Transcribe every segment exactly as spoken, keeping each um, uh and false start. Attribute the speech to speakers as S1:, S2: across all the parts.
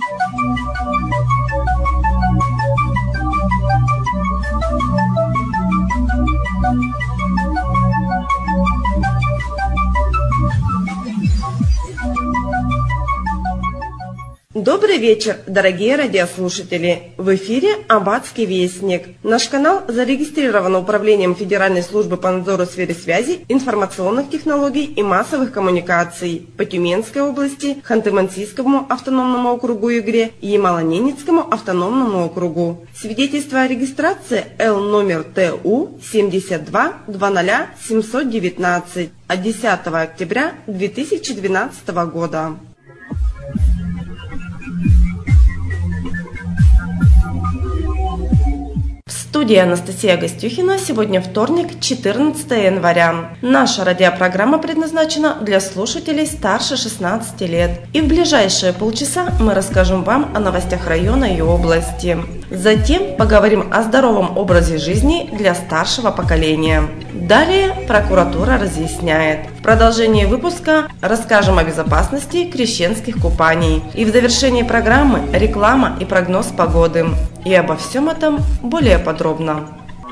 S1: Добрый вечер, дорогие радиослушатели! В эфире Аббатский вестник. Наш канал зарегистрирован Управлением Федеральной службы по надзору в сфере связи, информационных технологий и массовых коммуникаций по Тюменской области, Ханты-Мансийскому автономному округу Югре и Ямало-Ненецкому автономному округу. Свидетельство о регистрации Л номер Т У семьдесят два двадцать семьсот девятнадцать от десятого октября две тысячи двенадцатого года. В студии Анастасия Гостюхина. Сегодня вторник, четырнадцатое января. Наша радиопрограмма предназначена для слушателей старше шестнадцати лет. И в ближайшие полчаса мы расскажем вам о новостях района и области. Затем поговорим о здоровом образе жизни для старшего поколения. Далее прокуратура разъясняет. В продолжении выпуска расскажем о безопасности крещенских купаний. И в завершении программы реклама и прогноз погоды. И обо всем этом более подробно.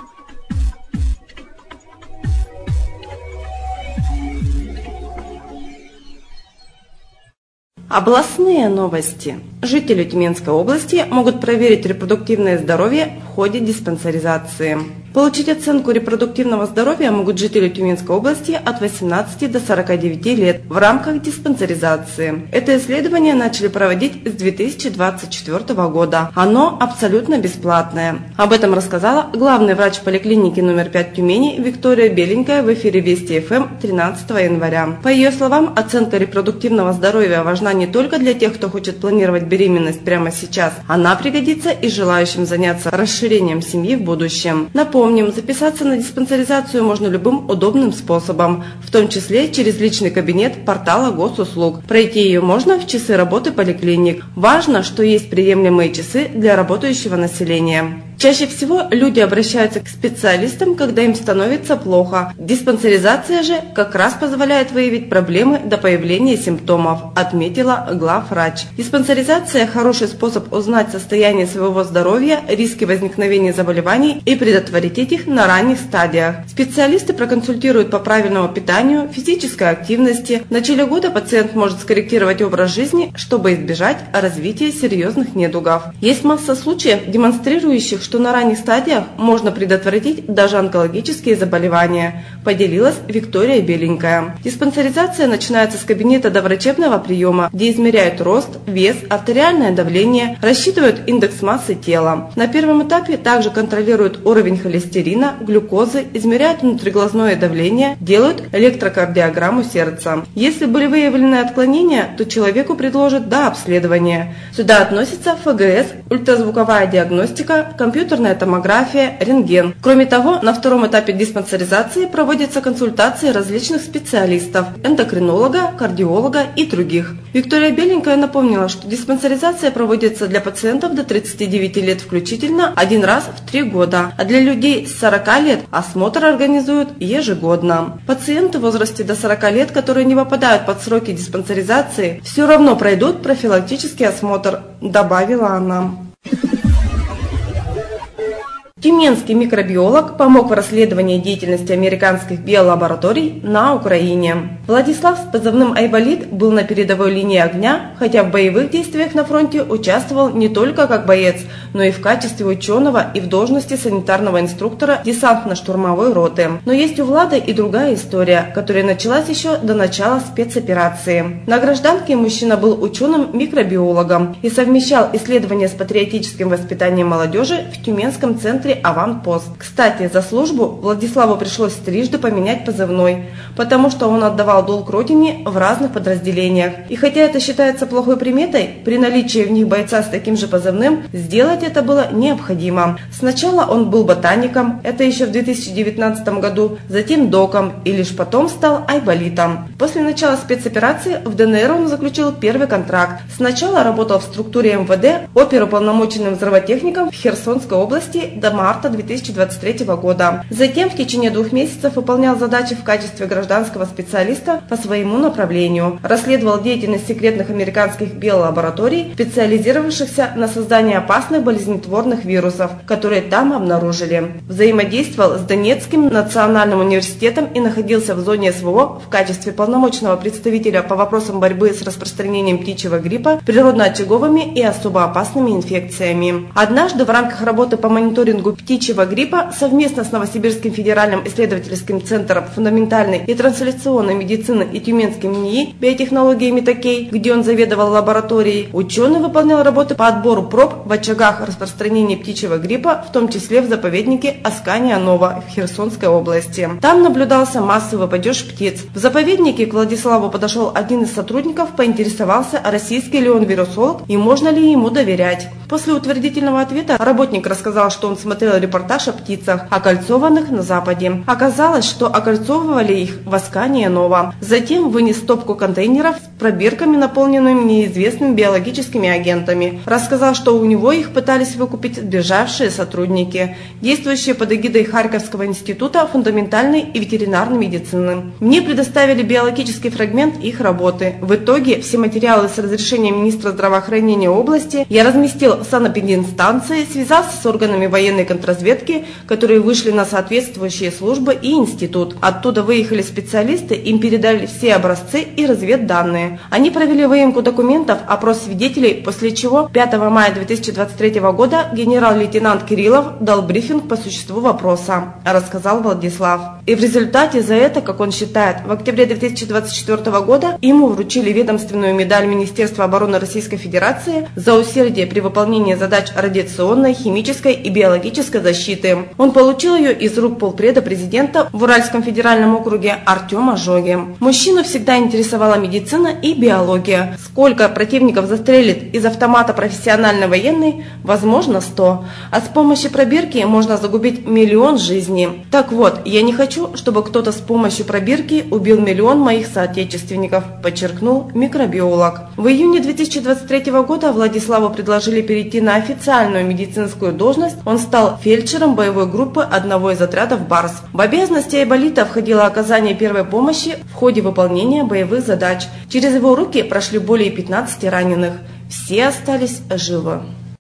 S1: Областные новости. Жители Тюменской области могут проверить репродуктивное здоровье в ходе диспансеризации. Получить оценку репродуктивного здоровья могут жители Тюменской области от восемнадцати до сорока девяти лет в рамках диспансеризации. Это исследование начали проводить с две тысячи двадцать четвёртого года. Оно абсолютно бесплатное. Об этом рассказала главный врач поликлиники номер пять Тюмени Виктория Беленькая в эфире Вести эф эм тринадцатого января. По ее словам, оценка репродуктивного здоровья важна не только для тех, кто хочет планировать беременность прямо сейчас. Она пригодится и желающим заняться расширением семьи в будущем. Напомним, записаться на диспансеризацию можно любым удобным способом, в том числе через личный кабинет портала госуслуг. Пройти ее можно в часы работы поликлиник. Важно, что есть приемлемые часы для работающего населения. Чаще всего люди обращаются к специалистам, когда им становится плохо. Диспансеризация же как раз позволяет выявить проблемы до появления симптомов, отметила главврач. Диспансеризация – хороший способ узнать состояние своего здоровья, риски возникновения заболеваний и предотвратить их на ранних стадиях. Специалисты проконсультируют по правильному питанию, физической активности. В начале года пациент может скорректировать образ жизни, чтобы избежать развития серьезных недугов. Есть масса случаев, демонстрирующих, что на ранних стадиях можно предотвратить даже онкологические заболевания, поделилась Виктория Беленькая. Диспансеризация начинается с кабинета доврачебного приема, где измеряют рост, вес, артериальное давление, рассчитывают индекс массы тела. На первом этапе также контролируют уровень холестерина, глюкозы, измеряют внутриглазное давление, делают электрокардиограмму сердца. Если были выявлены отклонения, то человеку предложат дообследование. Сюда относятся эф гэ эс, ультразвуковая диагностика, компьютерная томография, рентген. Кроме того, на втором этапе диспансеризации проводятся консультации различных специалистов – эндокринолога, кардиолога и других. Виктория Беленькая напомнила, что диспансеризация проводится для пациентов до тридцати девяти лет включительно один раз в три года, а для людей с сорока лет осмотр организуют ежегодно. Пациенты в возрасте до сорока лет, которые не попадают под сроки диспансеризации, все равно пройдут профилактический осмотр, добавила она. Тюменский микробиолог помог в расследовании деятельности американских биолабораторий на Украине. Владислав с позывным «Айболит» был на передовой линии огня, хотя в боевых действиях на фронте участвовал не только как боец, но и в качестве ученого и в должности санитарного инструктора десантно-штурмовой роты. Но есть у Влада и другая история, которая началась еще до начала спецоперации. На гражданке мужчина был ученым-микробиологом и совмещал исследования с патриотическим воспитанием молодежи в Тюменском центре «Аванпост». Кстати, за службу Владиславу пришлось трижды поменять позывной, потому что он отдавал долг родине в разных подразделениях. И хотя это считается плохой приметой, при наличии в них бойца с таким же позывным, сделать это было необходимо. Сначала он был ботаником, это еще в две тысячи девятнадцатом году, затем доком и лишь потом стал айболитом. После начала спецоперации в дэ эн эр он заключил первый контракт. Сначала работал в структуре эм вэ дэ оперуполномоченным взрывотехником в Херсонской области до марта марта две тысячи двадцать третьего года. Затем в течение двух месяцев выполнял задачи в качестве гражданского специалиста по своему направлению. Расследовал деятельность секретных американских биолабораторий, специализировавшихся на создании опасных болезнетворных вирусов, которые там обнаружили. Взаимодействовал с Донецким национальным университетом и находился в зоне СВО в качестве полномочного представителя по вопросам борьбы с распространением птичьего гриппа, природно-очаговыми и особо опасными инфекциями. Однажды в рамках работы по мониторингу птичьего гриппа совместно с Новосибирским федеральным исследовательским центром фундаментальной и трансляционной медицины и Тюменским НИИ биотехнологии Метакей, где он заведовал лабораторией, ученый выполнял работы по отбору проб в очагах распространения птичьего гриппа, в том числе в заповеднике Аскания-Нова в Херсонской области. Там наблюдался массовый падеж птиц. В заповеднике к Владиславу подошел один из сотрудников, поинтересовался, российский ли он вирусолог и можно ли ему доверять. После утвердительного ответа работник рассказал, что он смотрел репортаж о птицах, окольцованных на Западе. Оказалось, что окольцовывали их в Аскания-Нова. Затем вынес стопку контейнеров с пробирками, наполненными неизвестными биологическими агентами. Рассказал, что у него их пытались выкупить сбежавшие сотрудники, действующие под эгидой Харьковского института фундаментальной и ветеринарной медицины. Мне предоставили биологический фрагмент их работы. В итоге все материалы с разрешения министра здравоохранения области я разместил в санэпидинстанции, связался с органами военной контрразведки, которые вышли на соответствующие службы и институт. Оттуда выехали специалисты, им передали все образцы и разведданные. Они провели выемку документов, опрос свидетелей, после чего пятого мая две тысячи двадцать третьего года генерал-лейтенант Кириллов дал брифинг по существу вопроса, рассказал Владислав. И в результате за это, как он считает, в октябре две тысячи двадцать четвёртого года ему вручили ведомственную медаль Министерства обороны Российской Федерации за усердие при выполнении задач радиационной, химической и биологической защиты. Он получил ее из рук полпреда президента в Уральском федеральном округе Артема Жоги. Мужчину всегда интересовала медицина и биология. Сколько противников застрелит из автомата профессиональный военный? Возможно, сто. А с помощью пробирки можно загубить миллион жизней. Так вот, я не хочу, чтобы кто-то с помощью пробирки убил миллион моих соотечественников, подчеркнул микробиолог. В июне две тысячи двадцать третьего года Владиславу предложили перейти на официальную медицинскую должность. Он стал фельдшером боевой группы одного из отрядов БАРС. В обязанности айболита входило оказание первой помощи в ходе выполнения боевых задач. Через его руки прошли более пятнадцати раненых. Все остались живы.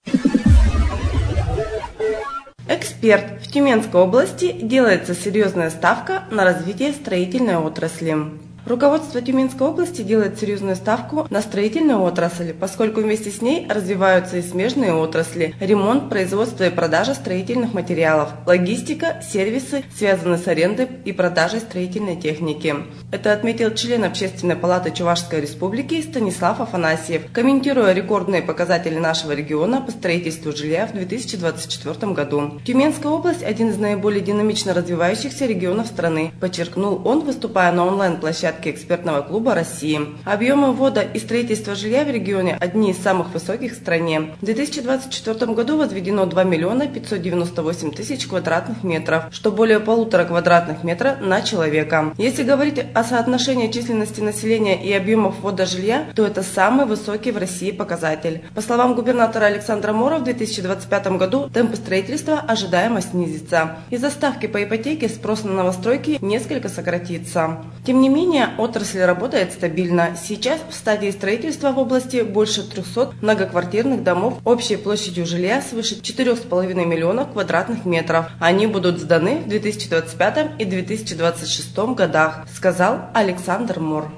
S1: Эксперт. В Тюменской области делается серьезная ставка на развитие строительной отрасли. Руководство Тюменской области делает серьезную ставку на строительную отрасль, поскольку вместе с ней развиваются и смежные отрасли – ремонт, производство и продажа строительных материалов, логистика, сервисы, связанные с арендой и продажей строительной техники. Это отметил член Общественной палаты Чувашской республики Станислав Афанасьев, комментируя рекордные показатели нашего региона по строительству жилья в две тысячи двадцать четвёртом году. Тюменская область – один из наиболее динамично развивающихся регионов страны, подчеркнул он, выступая на онлайн-площадке экспертного клуба России. Объемы ввода и строительства жилья в регионе одни из самых высоких в стране. В две тысячи двадцать четвёртом году возведено два миллиона пятьсот девяносто восемь тысяч квадратных метров, что более полутора квадратных метра на человека. Если говорить о соотношении численности населения и объемов ввода жилья, то это самый высокий в России показатель. По словам губернатора Александра Мора, в две тысячи двадцать пятом году темпы строительства ожидаемо снизятся. Из-за ставки по ипотеке спрос на новостройки несколько сократится. Тем не менее, отрасль работает стабильно. Сейчас в стадии строительства в области больше трёхсот многоквартирных домов общей площадью жилья свыше четырёх с половиной миллионов квадратных метров. Они будут сданы в две тысячи двадцать пятом и две тысячи двадцать шестом годах, сказал Александр Мор.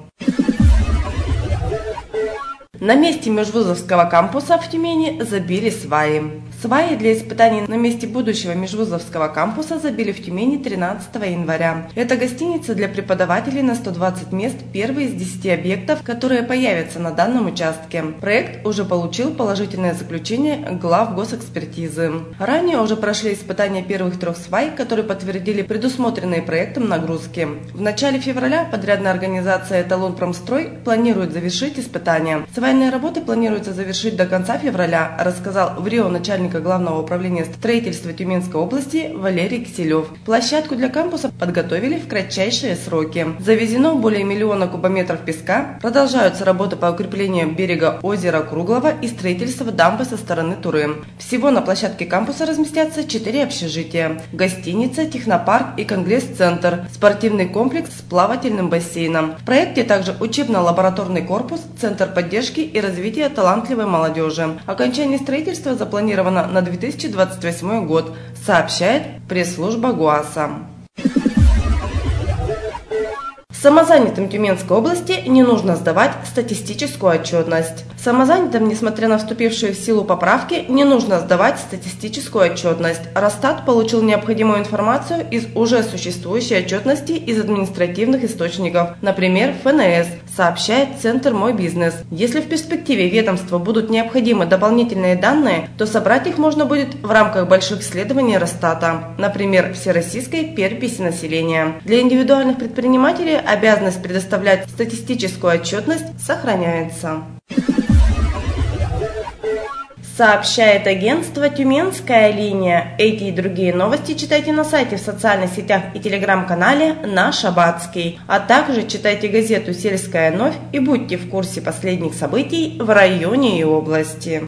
S1: На месте межвузовского кампуса в Тюмени забили сваи. Сваи для испытаний на месте будущего межвузовского кампуса забили в Тюмени тринадцатого января. Это гостиница для преподавателей на сто двадцать мест, первый из десяти объектов, которые появятся на данном участке. Проект уже получил положительное заключение глав госэкспертизы. Ранее уже прошли испытания первых трех свай, которые подтвердили предусмотренные проектом нагрузки. В начале февраля подрядная организация «Эталон Промстрой» планирует завершить испытания. Сваи Строительно-будівельные работы планируется завершить до конца февраля, рассказал в РИО начальника Главного управления строительства Тюменской области Валерий Киселев. Площадку для кампуса подготовили в кратчайшие сроки. Завезено более миллиона кубометров песка, продолжаются работы по укреплению берега озера Круглого и строительство дамбы со стороны Туры. Всего на площадке кампуса разместятся четыре общежития: гостиница, технопарк и конгресс-центр, спортивный комплекс с плавательным бассейном. В проекте также учебно-лабораторный корпус, центр поддержки и развития талантливой молодежи. Окончание строительства запланировано на две тысячи двадцать восьмой год, сообщает пресс-служба ГУАСа. Самозанятым Тюменской области не нужно сдавать статистическую отчетность. Самозанятым, несмотря на вступившие в силу поправки, не нужно сдавать статистическую отчетность. Росстат получил необходимую информацию из уже существующей отчетности из административных источников, например, эф эн эс, сообщает Центр «Мой бизнес». Если в перспективе ведомству будут необходимы дополнительные данные, то собрать их можно будет в рамках больших исследований Росстата, например, всероссийской переписи населения. Для индивидуальных предпринимателей обязанность предоставлять статистическую отчетность сохраняется. Сообщает агентство «Тюменская линия». Эти и другие новости читайте на сайте, в социальных сетях и телеграм-канале «Наш Абатский». А также читайте газету «Сельская новь» и будьте в курсе последних событий в районе и области.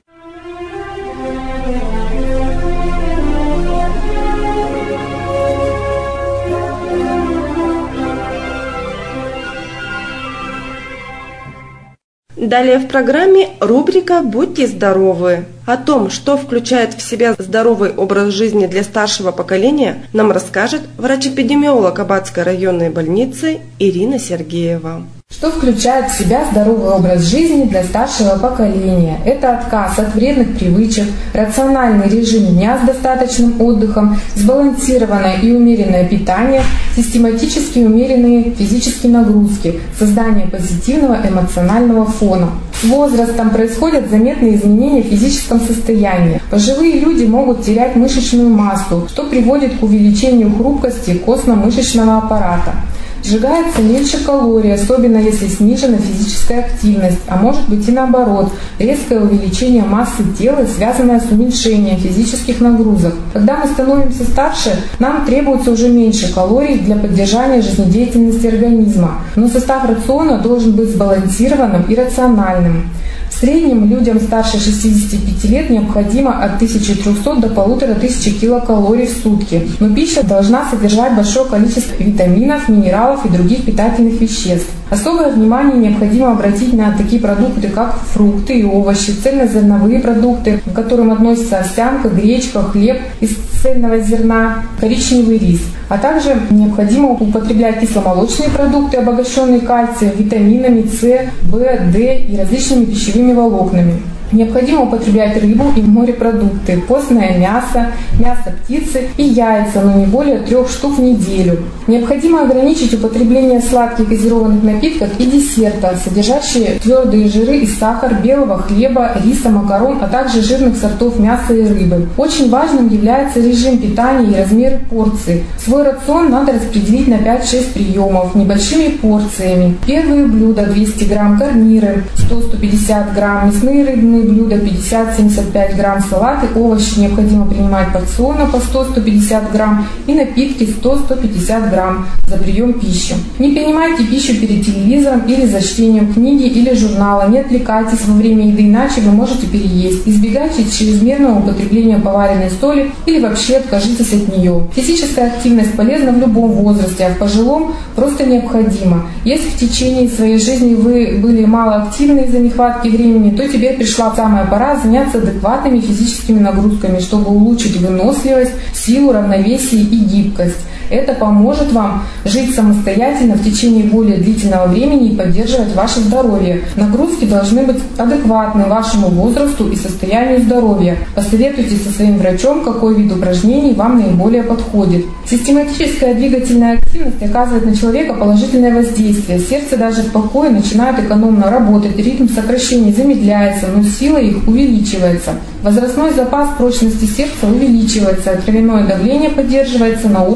S1: Далее в программе рубрика «Будьте здоровы». О том, что включает в себя здоровый образ жизни для старшего поколения, нам расскажет врач-эпидемиолог Абатской районной больницы Ирина Сергеева.
S2: Что включает в себя здоровый образ жизни для старшего поколения? Это отказ от вредных привычек, рациональный режим дня с достаточным отдыхом, сбалансированное и умеренное питание, систематически умеренные физические нагрузки, создание позитивного эмоционального фона. С возрастом происходят заметные изменения в физическом состоянии. Пожилые люди могут терять мышечную массу, что приводит к увеличению хрупкости костно-мышечного аппарата. Сжигается меньше калорий, особенно если снижена физическая активность, а может быть и наоборот, резкое увеличение массы тела, связанное с уменьшением физических нагрузок. Когда мы становимся старше, нам требуется уже меньше калорий для поддержания жизнедеятельности организма, но состав рациона должен быть сбалансированным и рациональным. В среднем людям старше шестидесяти пяти лет необходимо от тысячи трёхсот до полутора тысяч килокалорий в сутки. Но пища должна содержать большое количество витаминов, минералов и других питательных веществ. Особое внимание необходимо обратить на такие продукты, как фрукты и овощи, цельнозерновые продукты, к которым относятся овсянка, гречка, хлеб из цельного зерна, коричневый рис. А также необходимо употреблять кисломолочные продукты, обогащенные кальцием, витаминами С, В, Д и различными пищевыми волокнами. Необходимо употреблять рыбу и морепродукты, постное мясо, мясо птицы и яйца, но не более трех штук в неделю. Необходимо ограничить употребление сладких газированных напитков и десертов, содержащие твердые жиры и сахар, белого хлеба, риса, макарон, а также жирных сортов мяса и рыбы. Очень важным является режим питания и размеры порций. Свой рацион надо распределить на пять-шесть приемов небольшими порциями. Первые блюда двести грамм, гарниры сто - сто пятьдесят грамм, мясные рыбные блюда пятьдесят - семьдесят пять грамм, салаты, овощи необходимо принимать порционно по сто - сто пятьдесят грамм и напитки сто - сто пятьдесят грамм за прием пищи. Не принимайте пищу перед телевизором или за чтением книги или журнала, не отвлекайтесь во время еды, иначе вы можете переесть. Избегайте чрезмерного употребления поваренной соли или вообще откажитесь от нее. Физическая активность полезна в любом возрасте, а в пожилом просто необходима. Если в течение своей жизни вы были малоактивны из-за нехватки времени, то теперь пришла самая пора заняться адекватными физическими нагрузками, чтобы улучшить выносливость, силу, равновесие и гибкость. Это поможет вам жить самостоятельно в течение более длительного времени и поддерживать ваше здоровье. Нагрузки должны быть адекватны вашему возрасту и состоянию здоровья. Посоветуйтесь со своим врачом, какой вид упражнений вам наиболее подходит. Систематическая двигательная активность оказывает на человека положительное воздействие. Сердце даже в покое начинает экономно работать, ритм сокращений замедляется, но сила их увеличивается. Возрастной запас прочности сердца увеличивается, а кровяное давление поддерживается на уровне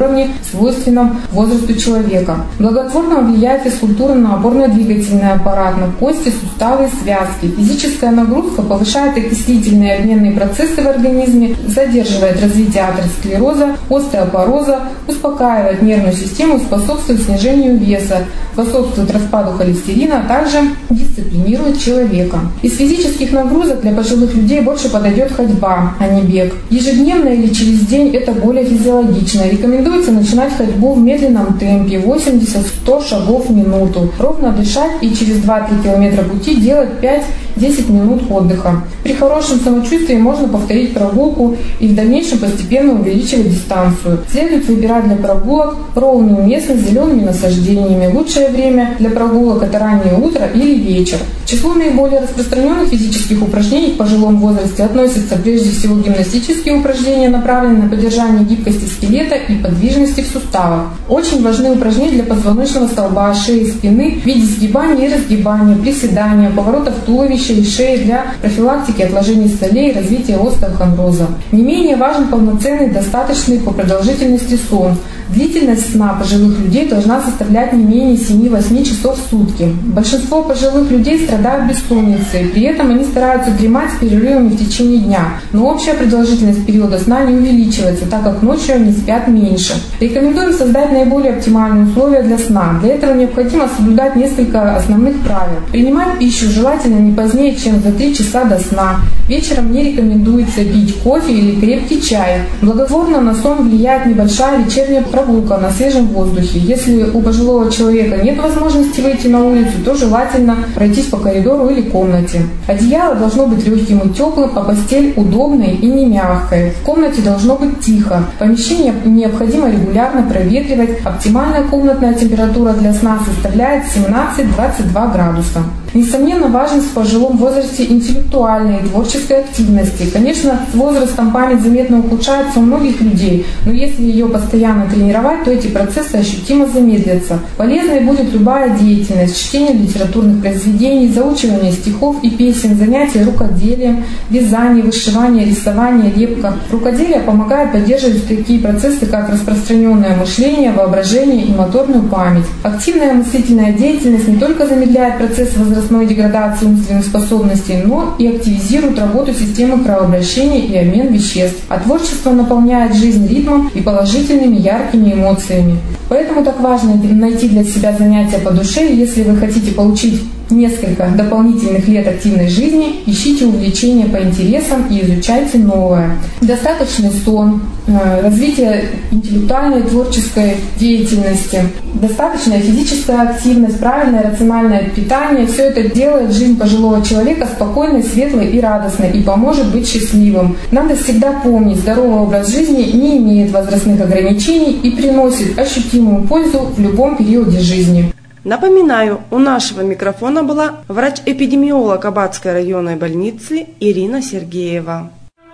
S2: свойственном возрасту человека. Благотворно влияет физкультура на опорно-двигательный аппарат, на кости, суставы и связки. Физическая нагрузка повышает окислительные и обменные процессы в организме, задерживает развитие атеросклероза, остеопороза, успокаивает нервную систему, способствует снижению веса, способствует распаду холестерина, а также дисциплинирует человека. Из физических нагрузок для пожилых людей больше подойдет ходьба, а не бег. Ежедневно или через день это более физиологично. Рекомендуется начинать ходьбу в медленном темпе восемьдесят-сто шагов в минуту, ровно дышать и через два-три километра пути делать пять-десять минут отдыха. При хорошем самочувствии можно повторить прогулку и в дальнейшем постепенно увеличивать дистанцию. Следует выбирать для прогулок ровную местность с зелеными насаждениями. Лучшее время для прогулок – это раннее утро или вечер. К числу наиболее распространенных физических упражнений в пожилом возрасте относятся прежде всего гимнастические упражнения, направленные на поддержание гибкости скелета и подвижности в суставах. Очень важны упражнения для позвоночного столба, шеи, спины в виде сгибания и разгибания, приседания, поворотов туловища и шеи для профилактики отложений солей и развития остеохондроза. Не менее важен полноценный, достаточный по продолжительности сон. Длительность сна пожилых людей должна составлять не менее семи-восьми часов в сутки. Большинство пожилых людей страдают бессонницей, при этом они стараются дремать с перерывами в течение дня, но общая продолжительность периода сна не увеличивается, так как ночью они спят меньше. Рекомендуем создать наиболее оптимальные условия для сна. Для этого необходимо соблюдать несколько основных правил. Принимать пищу желательно не позднее, чем за три часа до сна. Вечером не рекомендуется пить кофе или крепкий чай. Благотворно на сон влияет небольшая вечерняя прогулка на свежем воздухе. Если у пожилого человека нет возможности выйти на улицу, то желательно пройтись по коридору или комнате. Одеяло должно быть легким и теплым, а постель удобной и не мягкой. В комнате должно быть тихо. Помещение необходимо регулярно проветривать. Оптимальная комнатная температура для сна составляет семнадцать-двадцать два градуса. Несомненно, важность в пожилом возрасте интеллектуальной и творческой активности. Конечно, с возрастом память заметно ухудшается у многих людей, но если ее постоянно тренировать, то эти процессы ощутимо замедлятся. Полезной будет любая деятельность: чтение литературных произведений, заучивание стихов и песен, занятия рукоделием, вязание, вышивание, рисование, лепка. Рукоделие помогает поддерживать такие процессы, как распространенное мышление, воображение и моторную память. Активная мыслительная деятельность не только замедляет процесс возрастания, деградации умственных способностей, но и активизирует работу системы кровообращения и обмен веществ. А творчество наполняет жизнь ритмом и положительными яркими эмоциями. Поэтому так важно найти для себя занятия по душе, и если вы хотите получить несколько дополнительных лет активной жизни, ищите увлечения по интересам и изучайте новое. Достаточный сон, развитие интеллектуальной и творческой деятельности, достаточная физическая активность, правильное рациональное питание – все это делает жизнь пожилого человека спокойной, светлой и радостной и поможет быть счастливым. Надо всегда помнить, здоровый образ жизни не имеет возрастных ограничений и приносит ощутимую пользу в любом периоде жизни.
S1: Напоминаю, у нашего микрофона была врач-эпидемиолог Абатской районной больницы Ирина Сергеева.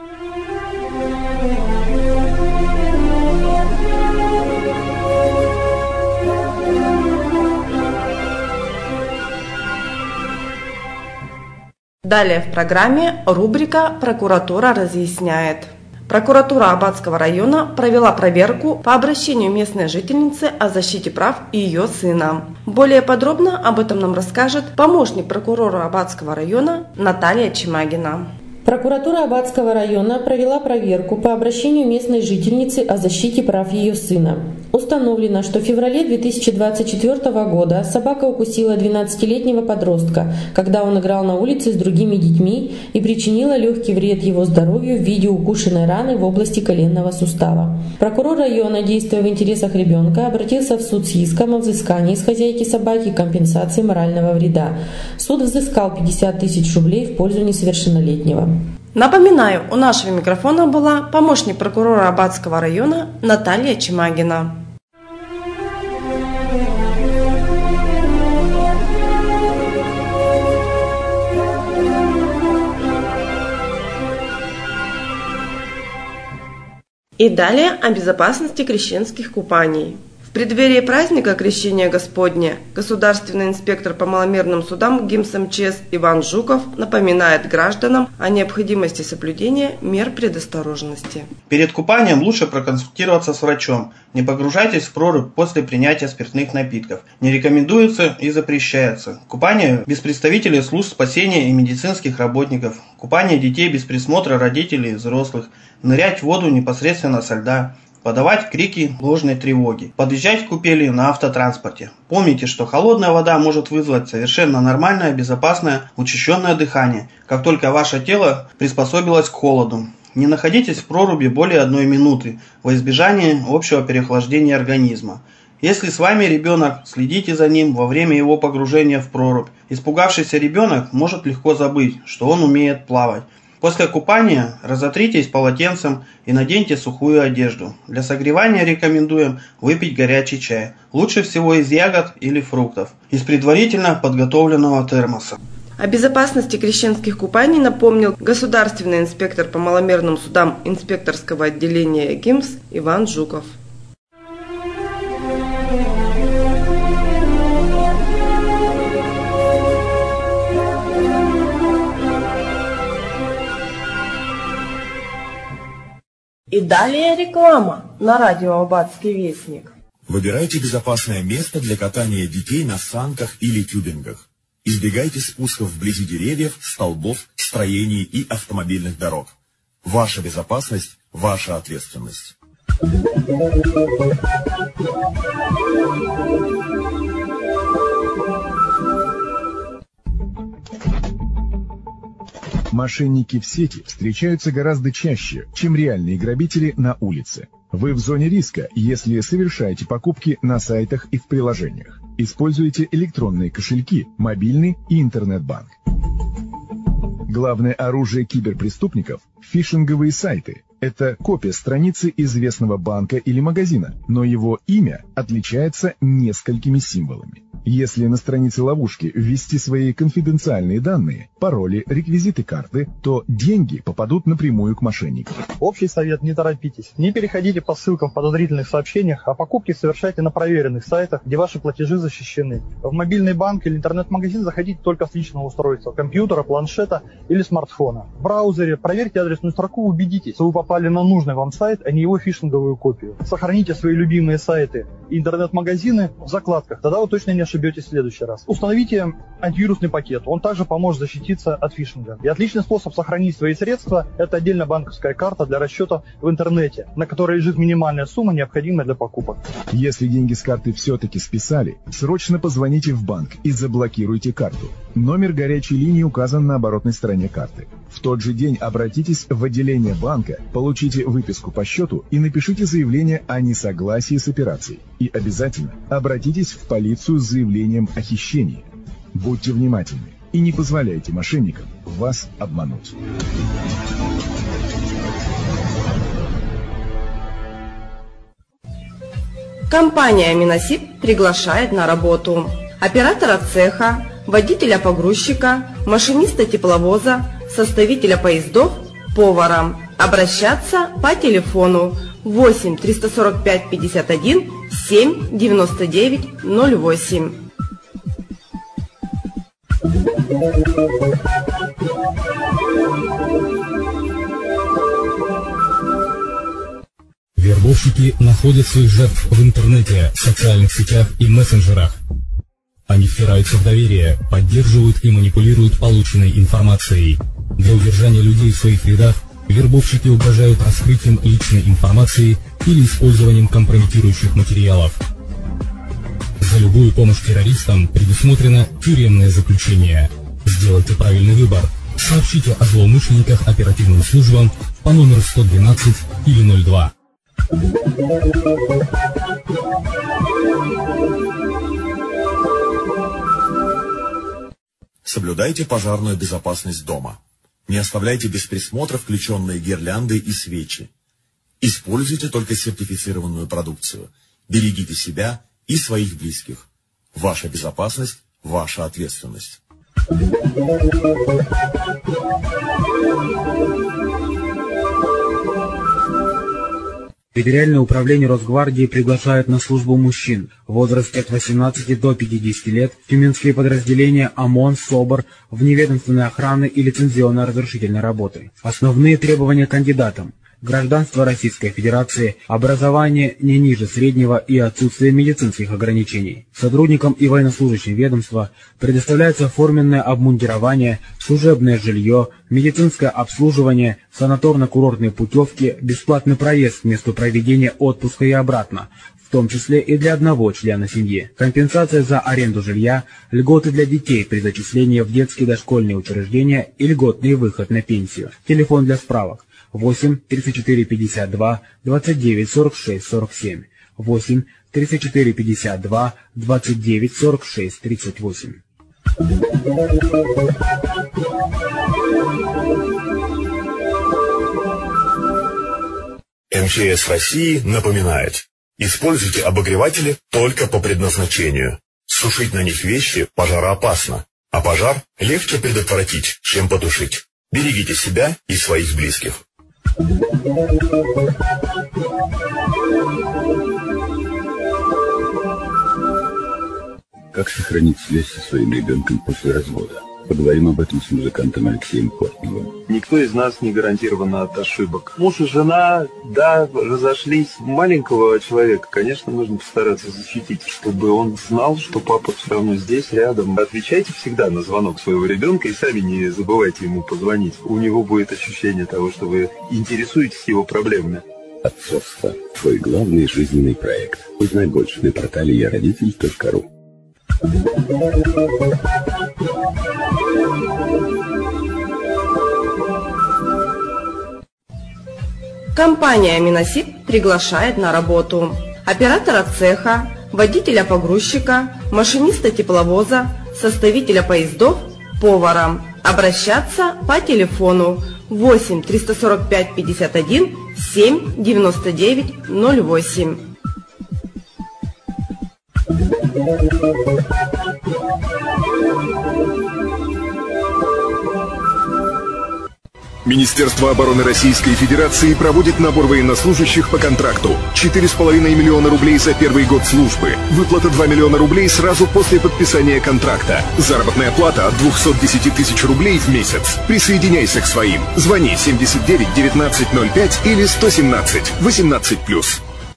S1: Далее в программе рубрика «Прокуратура разъясняет». Прокуратура Абатского района провела проверку по обращению местной жительницы о защите прав ее сына. Более подробно об этом нам расскажет помощник прокурора Абатского района Наталья Чимагина.
S3: Прокуратура Абатского района провела проверку по обращению местной жительницы о защите прав ее сына. Установлено, что в феврале две тысячи двадцать четвёртого года собака укусила двенадцатилетнего подростка, когда он играл на улице с другими детьми, и причинила легкий вред его здоровью в виде укушенной раны в области коленного сустава. Прокурор района, действуя в интересах ребенка, обратился в суд с иском о взыскании с хозяйки собаки компенсации морального вреда. Суд взыскал пятьдесят тысяч рублей в пользу несовершеннолетнего.
S1: Напоминаю, у нашего микрофона была помощник прокурора Абатского района Наталья Чимагина. И далее о безопасности крещенских купаний. В преддверии праздника Крещения Господня государственный инспектор по маломерным судам ГИМС МЧС Иван Жуков напоминает гражданам о необходимости соблюдения мер предосторожности.
S4: Перед купанием лучше проконсультироваться с врачом. Не погружайтесь в прорубь после принятия спиртных напитков. Не рекомендуется и запрещается. Купание без представителей служб спасения и медицинских работников. Купание детей без присмотра родителей и взрослых. Нырять в воду непосредственно со льда. Подавать крики ложной тревоги. Подъезжать к купели на автотранспорте. Помните, что холодная вода может вызвать совершенно нормальное, безопасное, учащенное дыхание, как только ваше тело приспособилось к холоду. Не находитесь в проруби более одной минуты во избежание общего переохлаждения организма. Если с вами ребенок, следите за ним во время его погружения в прорубь. Испугавшийся ребенок может легко забыть, что он умеет плавать. После купания разотритесь полотенцем и наденьте сухую одежду. Для согревания рекомендуем выпить горячий чай. Лучше всего из ягод или фруктов. Из предварительно подготовленного термоса.
S1: О безопасности крещенских купаний напомнил государственный инспектор по маломерным судам инспекторского отделения ГИМС Иван Жуков. И далее реклама на радио Аббатский вестник.
S5: Выбирайте безопасное место для катания детей на санках или тюбингах. Избегайте спусков вблизи деревьев, столбов, строений и автомобильных дорог. Ваша безопасность – ваша ответственность.
S6: Мошенники в сети встречаются гораздо чаще, чем реальные грабители на улице. Вы в зоне риска, если совершаете покупки на сайтах и в приложениях. Используйте электронные кошельки, мобильный и интернет-банк. Главное оружие киберпреступников – фишинговые сайты. Это копия страницы известного банка или магазина, но его имя отличается несколькими символами. Если на странице ловушки ввести свои конфиденциальные данные, пароли, реквизиты карты, то деньги попадут напрямую к мошенникам.
S7: Общий совет: не торопитесь. Не переходите по ссылкам в подозрительных сообщениях, а покупки совершайте на проверенных сайтах, где ваши платежи защищены. В мобильный банк или интернет-магазин заходите только с личного устройства, компьютера, планшета или смартфона. В браузере проверьте адресную строку, убедитесь, что вы попали на нужный вам сайт, а не его фишинговую копию. Сохраните свои любимые сайты и интернет-магазины в закладках, тогда вы точно не ошибетесь в следующий раз. Установите антивирусный пакет, он также поможет защититься от фишинга. И отличный способ сохранить свои средства – это отдельная банковская карта для расчета в интернете, на которой лежит минимальная сумма, необходимая для покупок.
S6: Если деньги с карты все-таки списали, срочно позвоните в банк и заблокируйте карту. Номер горячей линии указан на оборотной стороне карты. В тот же день обратитесь в отделение банка, получите выписку по счету и напишите заявление о несогласии с операцией. И обязательно обратитесь в полицию с заявлением о хищении. Будьте внимательны и не позволяйте мошенникам вас обмануть.
S1: Компания «Миносиб» приглашает на работу оператора цеха, водителя-погрузчика, машиниста тепловоза, составителя поездов, повара. Обращаться по телефону восемь триста сорок пять пятьдесят один семь девяносто девять ноль восемь.
S8: Вербовщики находят своих жертв в интернете, социальных сетях и мессенджерах. Они втираются в доверие, поддерживают и манипулируют полученной информацией. Для удержания людей в своих рядах вербовщики угрожают раскрытием личной информации или использованием компрометирующих материалов. За любую помощь террористам предусмотрено тюремное заключение. Сделайте правильный выбор. Сообщите о злоумышленниках оперативным службам по номеру сто двенадцать или ноль два.
S5: Соблюдайте пожарную безопасность дома. Не оставляйте без присмотра включенные гирлянды и свечи. Используйте только сертифицированную продукцию. Берегите себя и своих близких. Ваша безопасность – ваша ответственность.
S9: Федеральное управление Росгвардии приглашает на службу мужчин в возрасте от восемнадцати до пятидесяти лет в тюменские подразделения ОМОН, СОБР, вневедомственной охраны и лицензионно-разрешительной работы. Основные требования кандидатам: гражданство Российской Федерации, образование не ниже среднего и отсутствие медицинских ограничений. Сотрудникам и военнослужащим ведомства предоставляется форменное обмундирование, служебное жилье, медицинское обслуживание, санаторно-курортные путевки, бесплатный проезд к месту проведения отпуска и обратно, в том числе и для одного члена семьи, компенсация за аренду жилья, льготы для детей при зачислении в детские дошкольные учреждения и льготный выход на пенсию. Телефон для справок: восемь тридцать четыре пятьдесят два двадцать девять сорок шесть сорок семь, восемь тридцать четыре пятьдесят два двадцать девять сорок шесть тридцать восемь.
S5: эм че эс России напоминает: используйте обогреватели только по предназначению. Сушить на них вещи пожароопасно, а пожар легче предотвратить, чем потушить. Берегите себя и своих близких.
S10: Как сохранить связь со своим ребенком после развода? Поговорим об этом с музыкантом Алексеем Кортневым.
S11: Никто из нас не гарантирован от ошибок. Муж и жена, да, разошлись. Маленького человека, конечно, нужно постараться защитить, чтобы он знал, что папа все равно здесь, рядом. Отвечайте всегда на звонок своего ребенка и сами не забывайте ему позвонить. У него будет ощущение того, что вы интересуетесь его проблемами.
S10: Отцовство – твой главный жизненный проект. Узнай больше на портале я родитель точка ру.
S1: Компания «Аминосид» приглашает на работу оператора цеха, водителя-погрузчика, машиниста тепловоза, составителя поездов, повара. Обращаться по телефону восемь триста сорок пять пятьдесят один семь девяносто девять ноль восемь.
S6: Министерство обороны Российской Федерации проводит набор военнослужащих по контракту. четыре с половиной миллиона рублей за первый год службы. Выплата два миллиона рублей сразу после подписания контракта. Заработная плата от двухсот десяти тысяч рублей в месяц. Присоединяйся к своим. Звони семьдесят девять девятнадцать ноль пять или сто семнадцать восемнадцать плюс.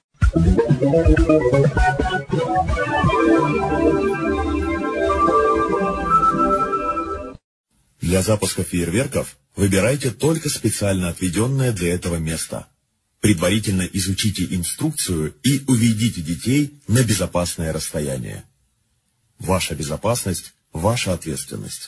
S5: Для запуска фейерверков выбирайте только специально отведенное для этого место. Предварительно изучите инструкцию и уведите детей на безопасное расстояние. Ваша безопасность – ваша ответственность.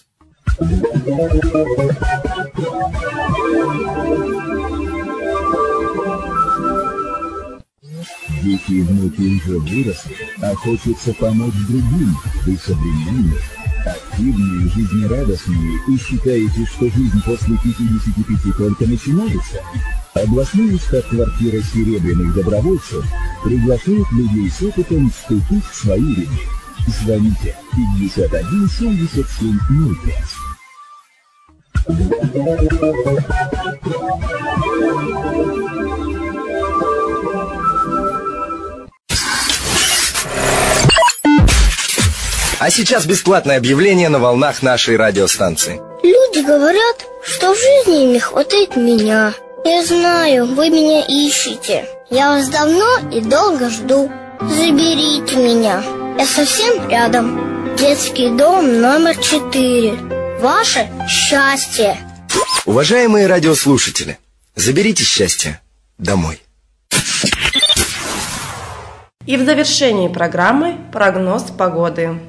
S10: Дети и внуки уже выросли, а хочется помочь другим. Вы современные, активные, жизнерадостные и считаете, что жизнь после пятидесяти пяти только начинается? Областной штаб-квартира серебряных добровольцев приглашает людей с опытом вступить в свои ряды. Звоните пятьдесят один семьдесят семь ноль пять.
S12: А сейчас бесплатное объявление на волнах нашей радиостанции.
S13: Люди говорят, что в жизни им не хватает меня. Я знаю, вы меня ищете. Я вас давно и долго жду. Заберите меня. Я совсем рядом. Детский дом номер четыре. Ваше счастье.
S12: Уважаемые радиослушатели, заберите счастье домой.
S1: И в завершении программы прогноз погоды.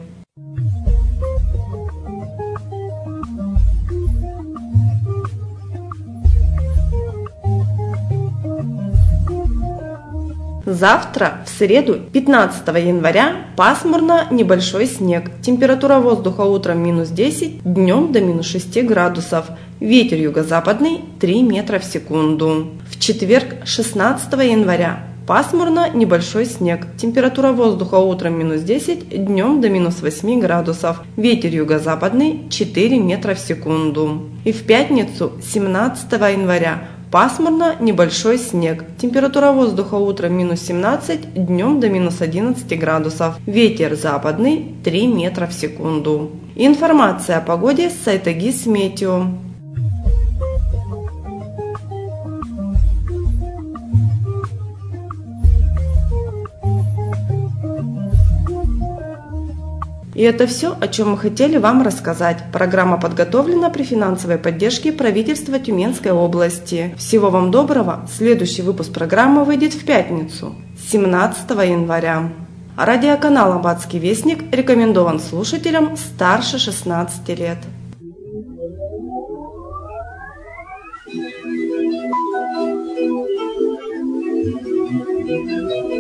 S1: Завтра, в среду, пятнадцатого января, пасмурно, небольшой снег. Температура воздуха утром минус десять, днем до минус шести градусов. Ветер юго-западный три метра в секунду. В четверг, шестнадцатого января, пасмурно, небольшой снег. Температура воздуха утром минус десять, днем до минус восьми градусов. Ветер юго-западный четыре метра в секунду. И в пятницу, семнадцатого января, Пасмурно, небольшой снег. Температура воздуха утром минус семнадцать, днем до минус одиннадцать градусов. Ветер западный три метра в секунду. Информация о погоде с сайта Гисметео. И это все, о чем мы хотели вам рассказать. Программа подготовлена при финансовой поддержке правительства Тюменской области. Всего вам доброго. Следующий выпуск программы выйдет в пятницу, семнадцатого января. Радиоканал «Аббатский вестник» рекомендован слушателям старше шестнадцати лет.
S10: Thank you.